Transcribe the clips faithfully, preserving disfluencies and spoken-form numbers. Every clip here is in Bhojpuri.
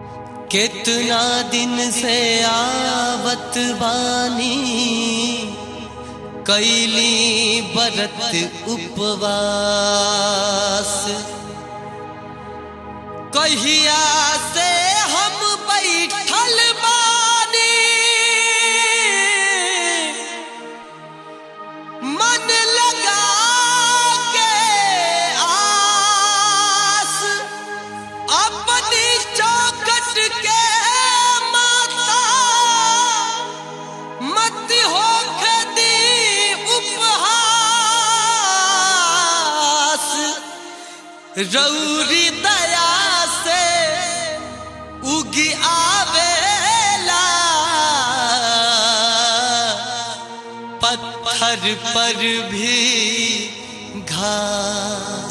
कितना दिन से आवत बानी कैली बरत उपवास। कहिया से हम बैठल बानी मन लगा के आस। अपनी चौखट के माता मत होके दी उपहास। रौरी दया से उगी आवेला पत्थर पर भी घास।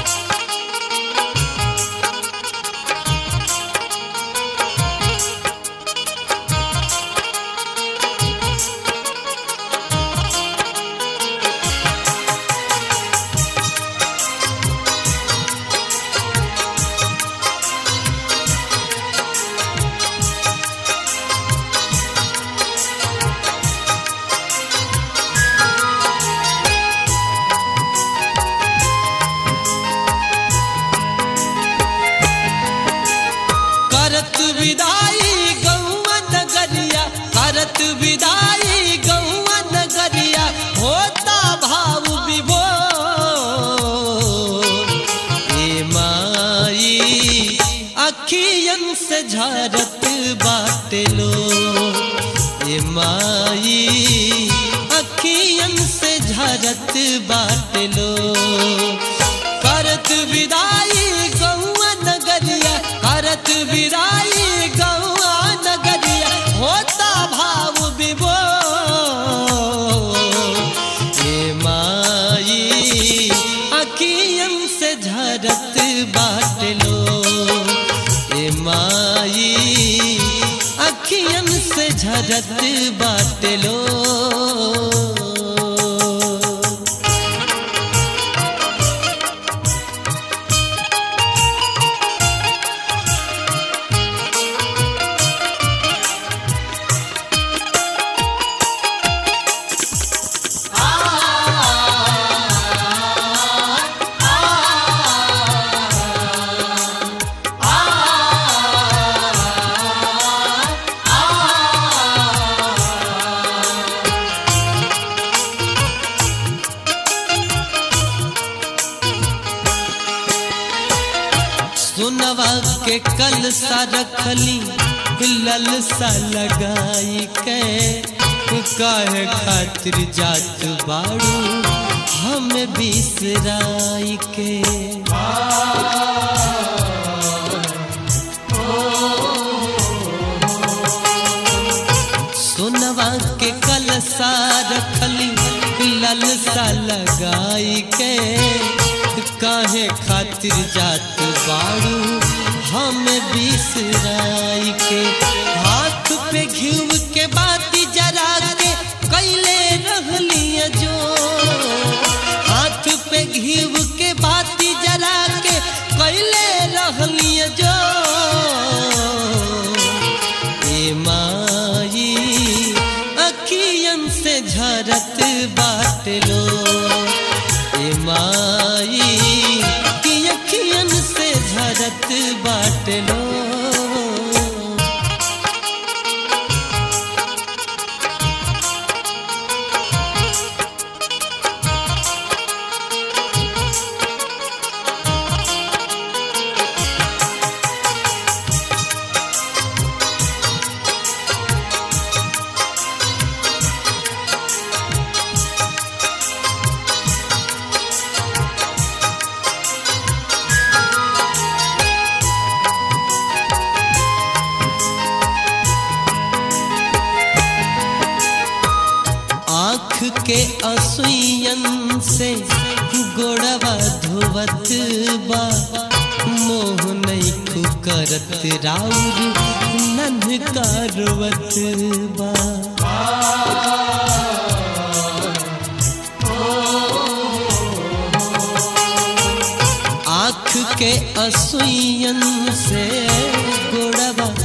करत विदाई गौआ नगरिया, करत विदाई गौआ नगरिया, होता भाव विभोर। ए माई अखियन से झरत बाटे लो, ए माई अखियन से झरत बाटे लो। करत विदाई गौआ नगरिया, करत विदाई गौआ नगरिया, होता भाव विभोर। ए माई अखियन से झरत बाट लो, ए माई अखियन से झरत बाट लो। सुनवा के कलसा रखली ललसा लगाई के, काहे खातिर जात बाड़ू हम बिसराई के। सुनवा के कलसा रखली ललसा लगाई के, काहे खातिर जात बाड़ू हम बिसराई के। हाथ पे घिउ के बाती जरा के कैले रहलिया जो, हाथ पे घिउ के बाती जरा के कैले रहलिया जो। ए माई अखियन से झरत बाट लो, ए माई की अखियन से झरत बाट लो। के असुयन से गोड़वा धोवत बा, मोह नहीं करत राउर नन्ह करवत बा। आँख के असुयन से गोड़वा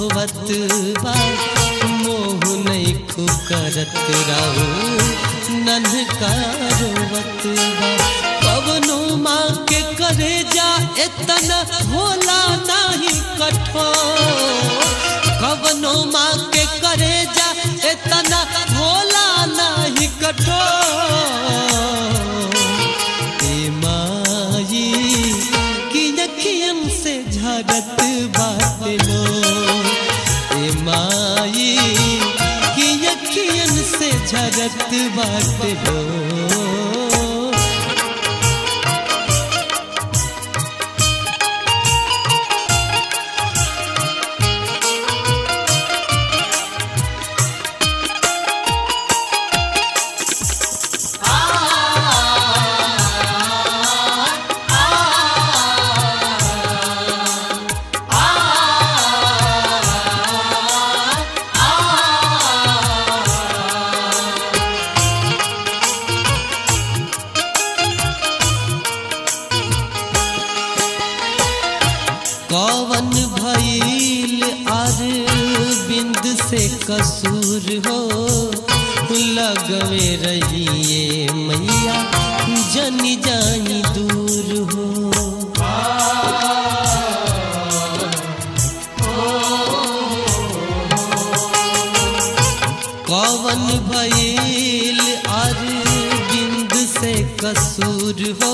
धोवत बा मोह नहीं करत राउर नन्हका रोवत बा। कवनो माँ के करे जा इतना होला नहीं कठोर, कवनो माँ के करे जा इतना होला नहीं कठोर। ए माई की अखियन से झरत बात लो, ए माई की अखियन से झरत बात लो। कौवन भइल अरविंद से कसूर हो, लगवे रहिए मैया जनी जानी दूर हो। कौवन भइल अरविंद से कसूर हो,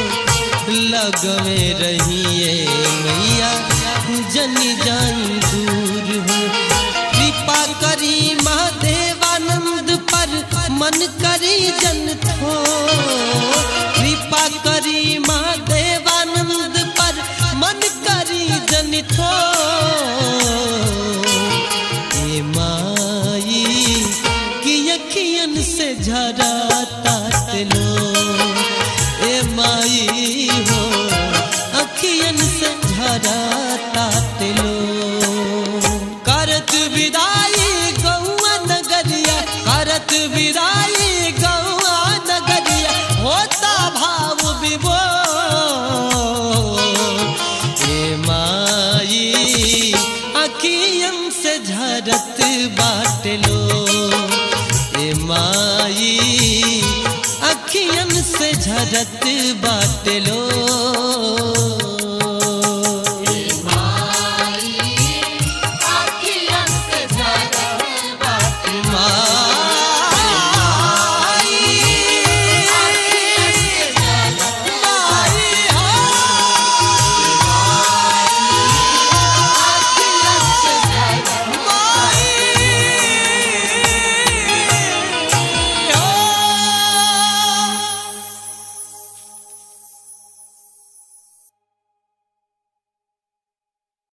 लगवे रहिए मैया जनी जानी दूर हो। कृपा करी महादेवानंद पर मन करी जन थो, कृपा करी महादेवानंद पर मन करी जन थो। ए माई की अखियन से झरा तात लो, ए माई हो अखियन से झरा तात लो। करत विदाई गौआ नगरिया, करत विदाई गौआ नगरिया, होता भाव विभोर। ए माई अखियन से झरत बाट लो, ए माई अखियन से झरत बाट लो।